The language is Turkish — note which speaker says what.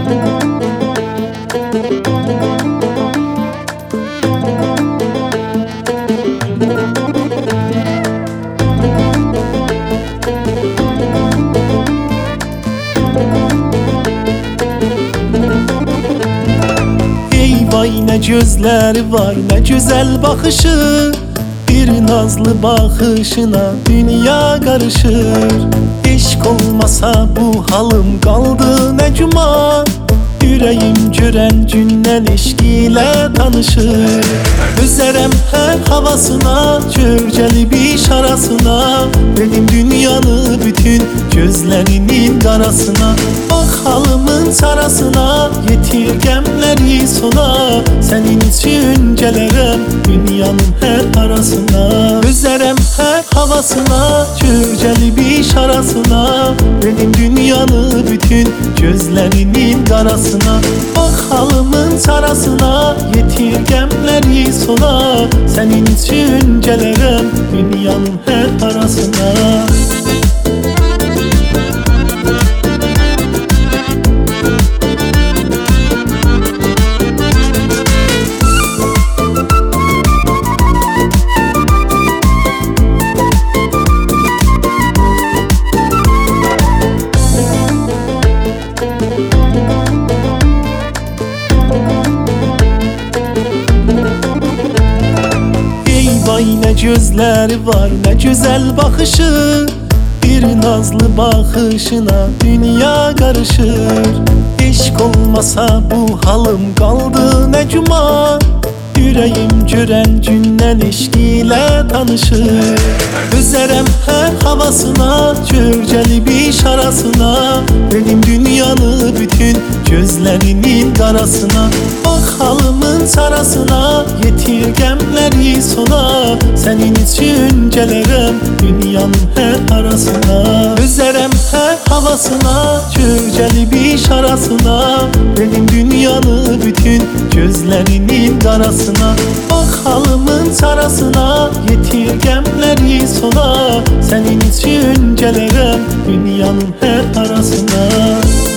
Speaker 1: Vay ne gözleri var, ne güzel bakışı. Bir nazlı bakışına dünya karışır. Eşk olmasa bu halım kaldı ne cuma. Yüreğim gören günden eşk ile tanışır. Üzerem her havasına, gölgeli bir şarasına. Benim dünyanı bütün gözlerinin karasına. Bak halımın sarasına, yetir gemleri sona. Senin için gelirim dünyanın her arasına. Üzerem her havasına, gölgeli bir şarasına. Benim dünyanı bütün gözlerinin karasına. Bak halımın sarasına, yetir gemleri sona. Senin için gelirim dünyanın her arasına. Vay ne gözleri var, ne güzel bakışı. Bir nazlı bakışına dünya karışır. Eşk olmasa bu halım kaldı ne cuma. Yüreğim gören günden eşk ile tanışır. Üzerem her havasına, gölgeli bir şarasına. Benim dünyanı bütün gözlerinin karasına. Bak halımın sarasına, yetir gemleri sona. Senin için gelirim dünyanın her arasına. Üzerem her havasına, gölgeli bir şarasına. Benim dünyanı bütün gözlerinin karasına. Bak halımın sarasına, yetir gemleri sona. Senin için gelirim dünyanın her arasına.